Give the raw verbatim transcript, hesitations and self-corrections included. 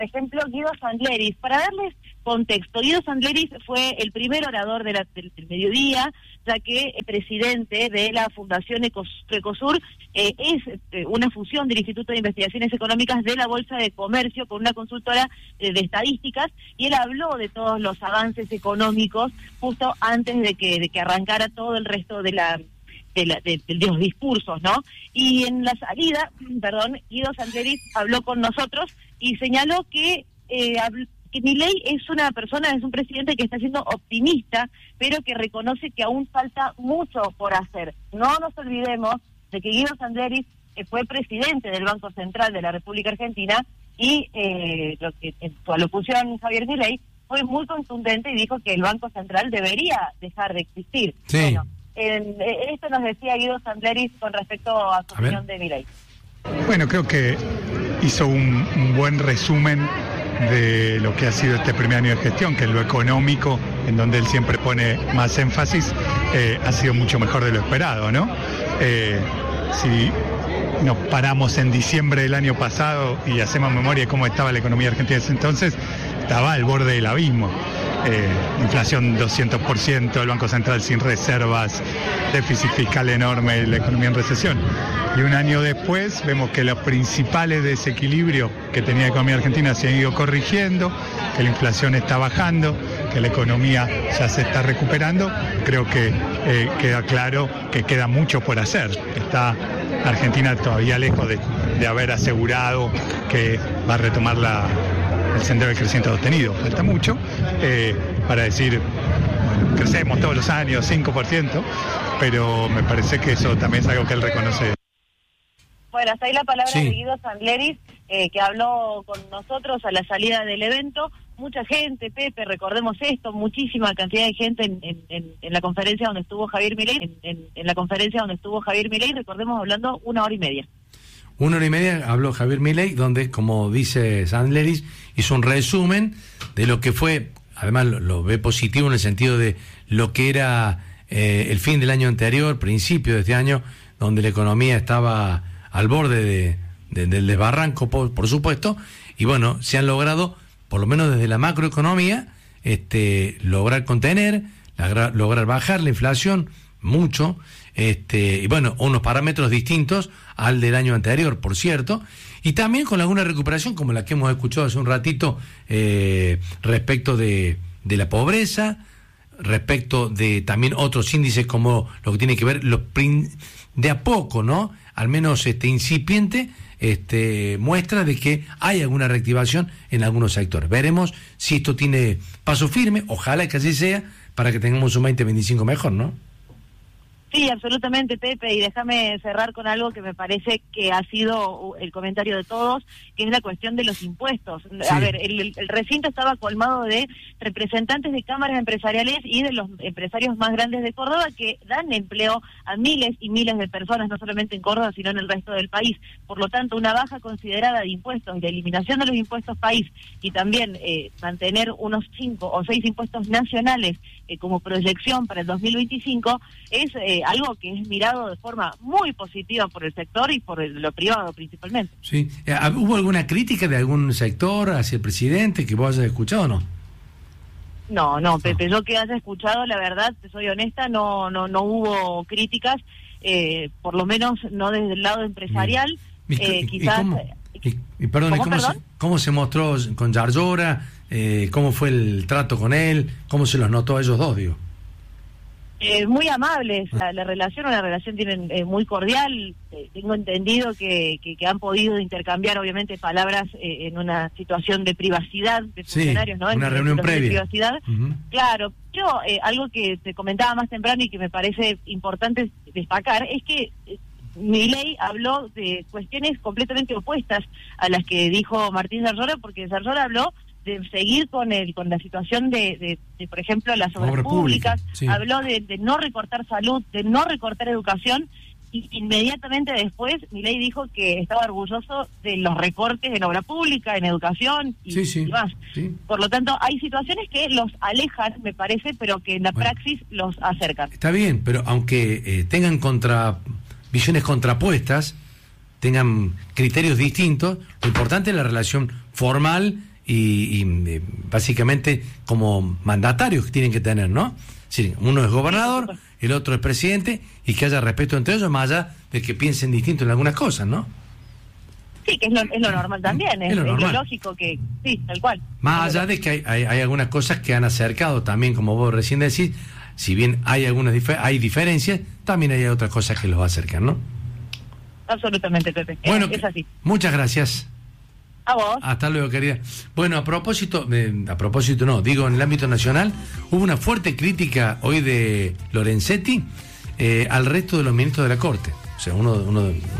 Por ejemplo, Guido Sandleris. Para darles contexto, Guido Sandleris fue el primer orador de la, del, del mediodía, ya que el presidente de la Fundación Ecosur eh, es eh, una fusión del Instituto de Investigaciones Económicas de la Bolsa de Comercio con una consultora eh, de estadísticas, y él habló de todos los avances económicos justo antes de que, de que arrancara todo el resto de la... De, la, de, de los discursos, ¿no? Y en la salida, perdón, Guido Sandleris habló con nosotros y señaló que eh, que Milei es una persona, es un presidente que está siendo optimista, pero que reconoce que aún falta mucho por hacer. No nos olvidemos de que Guido Sandleris eh, fue presidente del Banco Central de la República Argentina y eh, lo que en su alocución Javier Milei fue muy contundente y dijo que el Banco Central debería dejar de existir. Sí. Bueno, En, esto nos decía Guido Sandleris con respecto a su a opinión de Milei. Bueno, creo que hizo un, un buen resumen de lo que ha sido este primer año de gestión, que en lo económico, en donde él siempre pone más énfasis, eh, ha sido mucho mejor de lo esperado, ¿no? Eh, si nos paramos en diciembre del año pasado y hacemos memoria de cómo estaba la economía argentina en ese entonces, estaba al borde del abismo. Eh, inflación doscientos por ciento, el Banco Central sin reservas, déficit fiscal enorme, la economía en recesión. Y un año después vemos que los principales desequilibrios que tenía la economía argentina se han ido corrigiendo, que la inflación está bajando, que la economía ya se está recuperando. Creo que eh, queda claro que queda mucho por hacer. Está Argentina todavía lejos de, de haber asegurado que va a retomar la el sendero del crecimiento sostenido. Falta mucho eh, para decir, bueno, crecemos todos los años cinco por ciento, pero me parece que eso también es algo que él reconoce. Bueno, hasta ahí la palabra sí. de Guido Sandleris, eh, que habló con nosotros a la salida del evento. Mucha gente, Pepe, recordemos esto, muchísima cantidad de gente en, en, en, en la conferencia donde estuvo Javier Milei, en, en, en la conferencia donde estuvo Javier Milei, recordemos, hablando una hora y media. Una hora y media habló Javier Milei, donde, como dice Sandleris, hizo un resumen de lo que fue, además lo, lo ve positivo en el sentido de lo que era eh, el fin del año anterior, principio de este año, donde la economía estaba al borde de, de, del desbarranco, por, por supuesto, y bueno, se han logrado, por lo menos desde la macroeconomía, este, lograr contener, lograr, lograr bajar la inflación mucho, este, y bueno, unos parámetros distintos al del año anterior, por cierto, y también con alguna recuperación como la que hemos escuchado hace un ratito eh, respecto de, de la pobreza, respecto de también otros índices como lo que tiene que ver los prin, de a poco, ¿no? Al menos este incipiente este muestra de que hay alguna reactivación en algunos sectores. Veremos si esto tiene paso firme, ojalá que así sea, para que tengamos un veinte veinticinco mejor, ¿no? Sí, absolutamente, Pepe, y déjame cerrar con algo que me parece que ha sido el comentario de todos, que es la cuestión de los impuestos. Sí. A ver, el, el recinto estaba colmado de representantes de cámaras empresariales y de los empresarios más grandes de Córdoba que dan empleo a miles y miles de personas, no solamente en Córdoba, sino en el resto del país. Por lo tanto, una baja considerada de impuestos y la eliminación de los impuestos país y también eh, mantener unos cinco o seis impuestos nacionales eh, como proyección para el dos mil veinticinco es... Eh, algo que es mirado de forma muy positiva por el sector y por el, lo privado principalmente. Sí. ¿Hubo alguna crítica de algún sector hacia el presidente que vos hayas escuchado o no? No, no, Pepe, no. Yo que haya escuchado, la verdad, te soy honesta, no no no hubo críticas, eh, por lo menos no desde el lado empresarial. ¿Y, eh, y, quizás... y, cómo, y, y perdón, ¿Cómo, ¿cómo, perdón? Se, ¿cómo se mostró con Yarlora? Eh, ¿Cómo fue el trato con él? ¿Cómo se los notó a ellos dos, digo? Eh, muy amables, la, la relación, una relación tienen eh, muy cordial, eh, tengo entendido que, que, que han podido intercambiar obviamente palabras eh, en una situación de privacidad de funcionarios, sí, ¿no? En una reunión previa. De privacidad. Uh-huh. Claro, pero eh, algo que te comentaba más temprano y que me parece importante destacar es que eh, Milei habló de cuestiones completamente opuestas a las que dijo Martín Yarlora, porque Yarlora habló de seguir con el con la situación de, de, de por ejemplo, las obras Obra públicas, pública, sí. Habló de, de no recortar salud, de no recortar educación, y inmediatamente después Milei dijo que estaba orgulloso de los recortes en obra pública, en educación y, sí, sí, y más. Sí. Por lo tanto, hay situaciones que los alejan, me parece, pero que en la bueno, praxis los acercan. Está bien, pero aunque eh, tengan contra visiones contrapuestas, tengan criterios distintos, lo importante es la relación formal y, y eh, básicamente como mandatarios que tienen que tener, ¿no? Sí, uno es gobernador, el otro es presidente, y que haya respeto entre ellos, más allá de que piensen distinto en algunas cosas, ¿no? Sí, que es lo, es lo normal también, es, es, lo, es normal. lo lógico que, sí, tal cual. Más allá de que hay, hay, hay algunas cosas que han acercado también, como vos recién decís, si bien hay algunas dif- hay diferencias, también hay otras cosas que los acercan, ¿no? Absolutamente, Pepe. Bueno, es, es así. Muchas gracias. A vos. Hasta luego, querida. Bueno, a propósito, eh, a propósito no, digo, en el ámbito nacional, hubo una fuerte crítica hoy de Lorenzetti eh, al resto de los ministros de la Corte. O sea, uno, uno